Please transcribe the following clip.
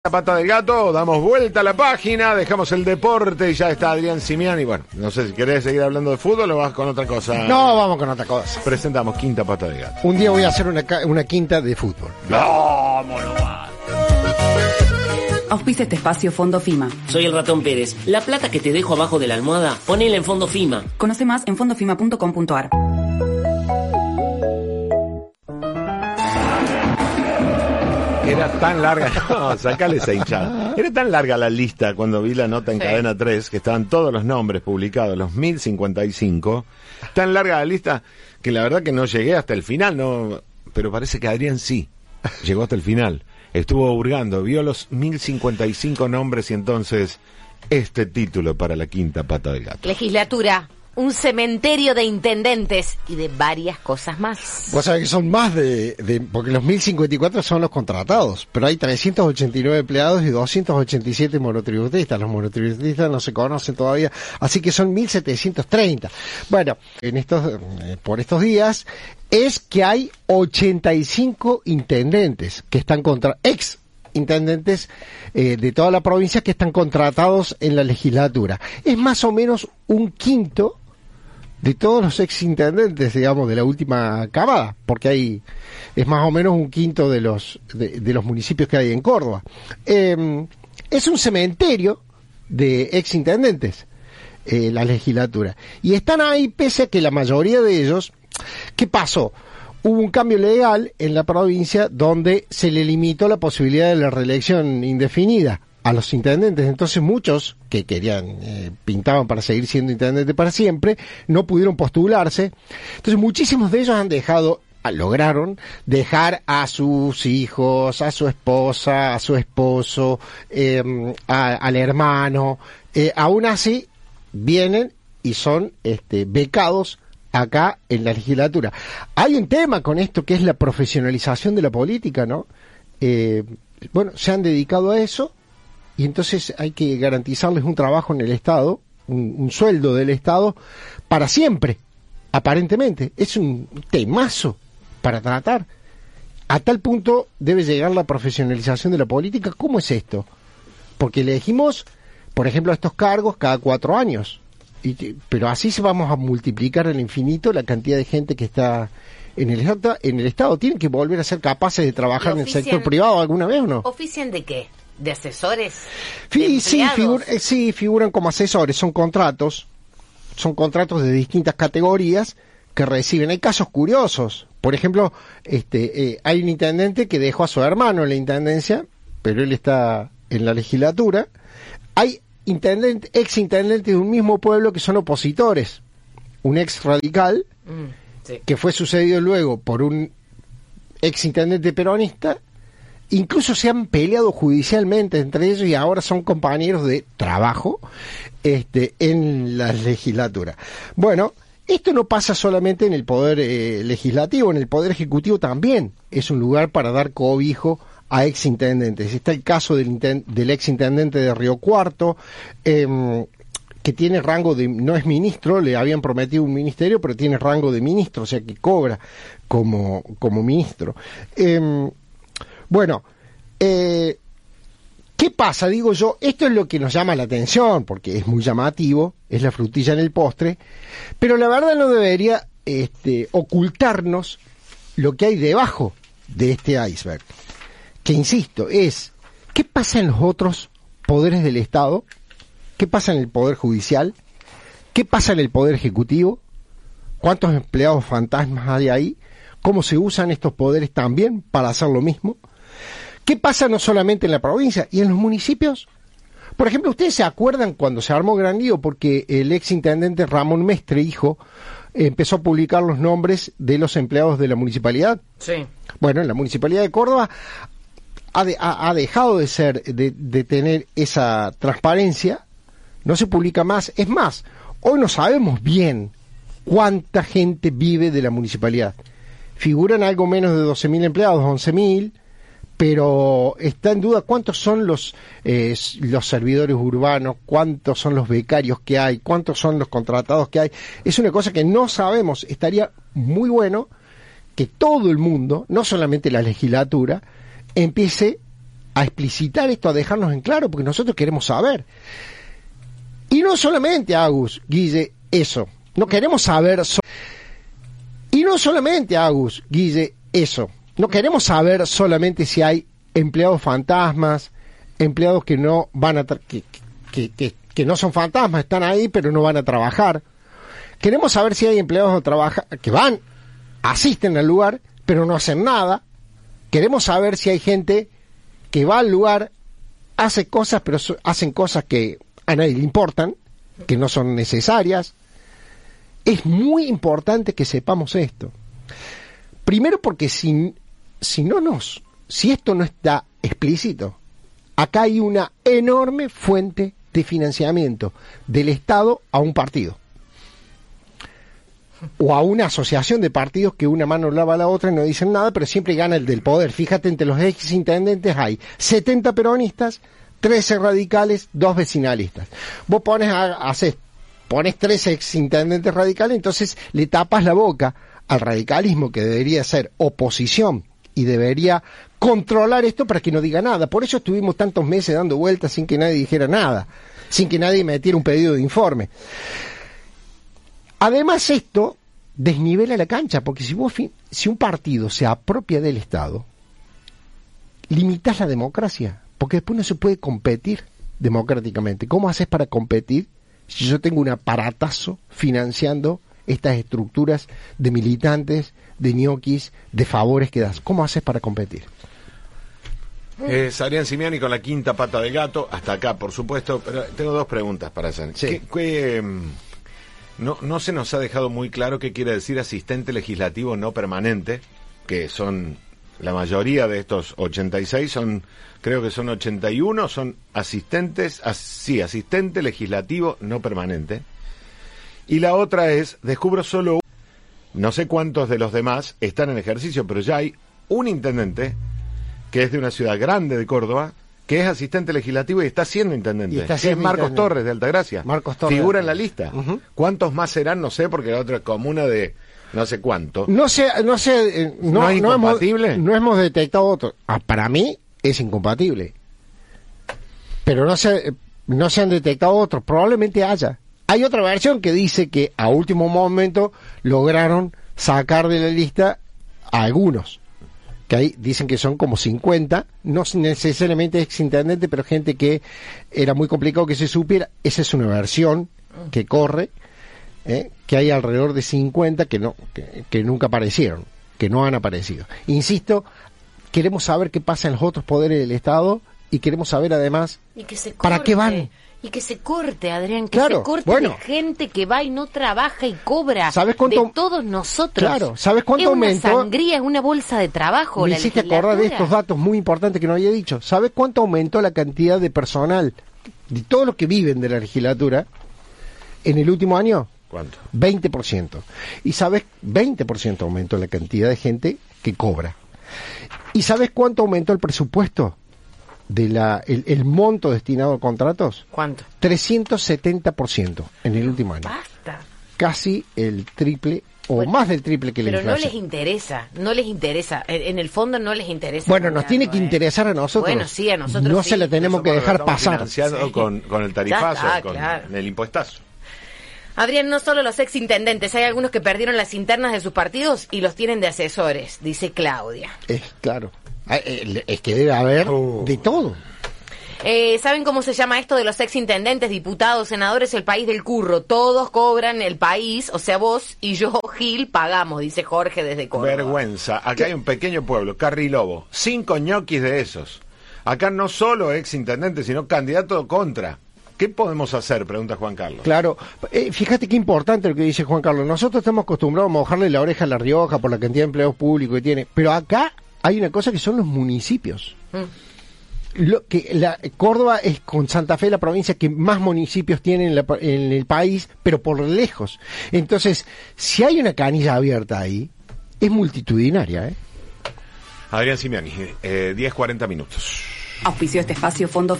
La pata del gato, damos vuelta a la página, dejamos el deporte y ya está Adrián Simiani. Bueno, no sé si querés seguir hablando de fútbol o vas con otra cosa. No, vamos con otra cosa. Presentamos Quinta Pata del Gato. Un día voy a hacer una quinta de fútbol. ¡Vámonos! Auspicia este espacio Fondo FIMA. Soy el Ratón Pérez. La plata que te dejo abajo de la almohada, ponela en Fondo FIMA. Conoce más en fondofima.com.ar. Era tan larga, no, sacale esa hinchada. Era tan larga la lista cuando vi la nota en Cadena 3, que estaban todos los nombres publicados, los 1055. Tan larga la lista que la verdad que no llegué hasta el final, no, pero parece que Adrián sí llegó hasta el final. Estuvo hurgando, vio los 1055 nombres y entonces este título para la Quinta Pata del Gato. Legislatura, un cementerio de intendentes y de varias cosas más. Vos sabés que son más porque los 1054 son los contratados, pero hay 389 empleados y 287 monotributistas. Los monotributistas no se conocen todavía, así que son 1730. Bueno, por estos días es que hay 85 intendentes que están ex intendentes de toda la provincia que están contratados en la legislatura. Es más o menos un quinto de todos los ex intendentes, digamos, de la última camada, porque es más o menos un quinto de los municipios que hay en Córdoba. Es un cementerio de ex intendentes, la legislatura, y están ahí pese a que la mayoría de ellos, ¿qué pasó? Hubo un cambio legal en la provincia donde se le limitó la posibilidad de la reelección indefinida a los intendentes. Entonces muchos que pintaban para seguir siendo intendentes para siempre, no pudieron postularse. Entonces muchísimos de ellos lograron dejar a sus hijos, a su esposa, a su esposo, al hermano. Aún así vienen y son becados acá en la legislatura. Hay un tema con esto que es la profesionalización de la política, ¿no? Bueno, se han dedicado a eso y entonces hay que garantizarles un trabajo en el Estado, un sueldo del Estado para siempre, aparentemente. Es un temazo para tratar. A tal punto debe llegar la profesionalización de la política. ¿Cómo es esto? Porque elegimos, por ejemplo, estos cargos cada 4 años. Pero así se vamos a multiplicar al infinito la cantidad de gente que está en el Estado. ¿Tienen que volver a ser capaces de trabajar en el sector privado alguna vez o no? ¿Ofician de qué? ¿De asesores? Sí, figuran como asesores. Son contratos de distintas categorías que reciben. Hay casos curiosos. Por ejemplo, hay un intendente que dejó a su hermano en la intendencia, pero él está en la legislatura. Hay ex intendentes de un mismo pueblo que son opositores, un ex radical que fue sucedido luego por un ex intendente peronista. Incluso se han peleado judicialmente entre ellos y ahora son compañeros de trabajo en la legislatura. Bueno, esto no pasa solamente en el poder legislativo, en el poder ejecutivo también es un lugar para dar cobijo a ex intendentes. Está el caso del ex intendente de Río Cuarto, que tiene rango no es ministro, le habían prometido un ministerio, pero tiene rango de ministro, o sea que cobra como ministro. Bueno, ¿qué pasa? Digo yo, esto es lo que nos llama la atención, porque es muy llamativo, es la frutilla en el postre, pero la verdad no debería ocultarnos lo que hay debajo de este iceberg. Que insisto, ¿qué pasa en los otros poderes del Estado? ¿Qué pasa en el Poder Judicial? ¿Qué pasa en el Poder Ejecutivo? ¿Cuántos empleados fantasmas hay ahí? ¿Cómo se usan estos poderes también para hacer lo mismo? ¿Qué pasa no solamente en la provincia y en los municipios? Por ejemplo, ¿ustedes se acuerdan cuando se armó gran lío porque el ex intendente Ramón Mestre, hijo, empezó a publicar los nombres de los empleados de la municipalidad? Sí. Bueno, en la municipalidad de Córdoba ha dejado de tener esa transparencia, no se publica más. Es más, hoy no sabemos bien cuánta gente vive de la municipalidad. Figuran algo menos de 12.000 empleados, 11.000, pero está en duda cuántos son los servidores urbanos, cuántos son los becarios que hay, cuántos son los contratados que hay. Es una cosa que no sabemos. Estaría muy bueno que todo el mundo, no solamente la legislatura, empiece a explicitar esto, a dejarnos en claro, porque nosotros queremos saber. Y no solamente, Agus, Guille, eso. No queremos saber... Y no solamente, Agus, Guille, eso. No queremos saber solamente si hay empleados fantasmas, empleados que no van a... que no son fantasmas, están ahí, pero no van a trabajar. Queremos saber si hay empleados que van, asisten al lugar, pero no hacen nada. Queremos saber si hay gente que va al lugar, hace cosas, pero hacen cosas que a nadie le importan, que no son necesarias. Es muy importante que sepamos esto. Primero porque si esto no está explícito, acá hay una enorme fuente de financiamiento del Estado a un partido. O a una asociación de partidos que una mano lava a la otra y no dicen nada, pero siempre gana el del poder. Fíjate, entre los exintendentes hay 70 peronistas, 13 radicales, 2 vecinalistas. Vos pones 3 exintendentes radicales, entonces le tapas la boca al radicalismo, que debería ser oposición y debería controlar esto para que no diga nada. Por eso estuvimos tantos meses dando vueltas sin que nadie dijera nada, sin que nadie metiera un pedido de informe. Además, esto desnivela la cancha, porque si un partido se apropia del Estado, limitas la democracia, porque después no se puede competir democráticamente. ¿Cómo haces para competir si yo tengo un aparatazo financiando estas estructuras de militantes, de ñoquis, de favores que das? ¿Cómo haces para competir? Adrián Simiani con la quinta pata del gato, hasta acá, por supuesto, pero tengo 2 preguntas para hacer. Sí. No se nos ha dejado muy claro qué quiere decir asistente legislativo no permanente, que son la mayoría de estos 86, creo que son 81, son asistentes, asistente legislativo no permanente. Y la otra es, descubro solo, no sé cuántos de los demás están en ejercicio, pero ya hay un intendente que es de una ciudad grande de Córdoba, que es asistente legislativo y está siendo intendente. Es Marcos Torres de Altagracia. Marcos Torres. Figura en la lista. Uh-huh. ¿Cuántos más serán? No sé, porque la otra es comuna de no sé cuánto. No es incompatible. No hemos detectado otro. Para mí es incompatible. Pero no se han detectado otros. Probablemente haya. Hay otra versión que dice que a último momento lograron sacar de la lista a algunos. Que ahí dicen que son como 50, no necesariamente exintendente, pero gente que era muy complicado que se supiera. Esa es una versión que corre, que hay alrededor de 50 que nunca aparecieron, que no han aparecido. Insisto, queremos saber qué pasa en los otros poderes del Estado y queremos saber además para qué van. Y que se corte, Adrián, se corte de gente que va y no trabaja y cobra. ¿Sabes cuánto, de todos nosotros? Claro, ¿sabes cuánto aumentó? Es una sangría, es una bolsa de trabajo. Me hiciste acordar de estos datos muy importantes que no había dicho. ¿Sabes cuánto aumentó la cantidad de personal de todos los que viven de la legislatura en el último año? ¿Cuánto? 20%. Y ¿sabes? 20% aumentó la cantidad de gente que cobra. ¿Y sabes cuánto aumentó el presupuesto? El monto destinado a contratos. ¿Cuánto? 370% en el último año. Basta. Casi el triple o más del triple que la inflación. Pero no les interesa. En el fondo no les interesa. Bueno, nos tiene que interesar a nosotros. Bueno, sí, a nosotros no se la tenemos que dejar pasar. Financiado con el tarifazo, con el impuestazo. Adrián, no solo los exintendentes, hay algunos que perdieron las internas de sus partidos y los tienen de asesores, dice Claudia. Claro. Es que debe haber de todo. ¿Saben cómo se llama esto de los exintendentes, diputados, senadores? El país del curro. Todos cobran el país, o sea, vos y yo, Gil, pagamos, dice Jorge desde Córdoba. Vergüenza. Acá hay un pequeño pueblo, Carrilobo. 5 ñoquis de esos. Acá no solo exintendentes, sino candidato contra. ¿Qué podemos hacer? Pregunta Juan Carlos. Claro, fíjate qué importante lo que dice Juan Carlos. Nosotros estamos acostumbrados a mojarle la oreja a La Rioja por la cantidad de empleados públicos que tiene, pero acá hay una cosa que son los municipios. Córdoba es con Santa Fe la provincia que más municipios tiene en el país, pero por lejos. Entonces, si hay una canilla abierta ahí, es multitudinaria. Adrián Simiani, 10:40 minutos. Auspició este espacio Fondo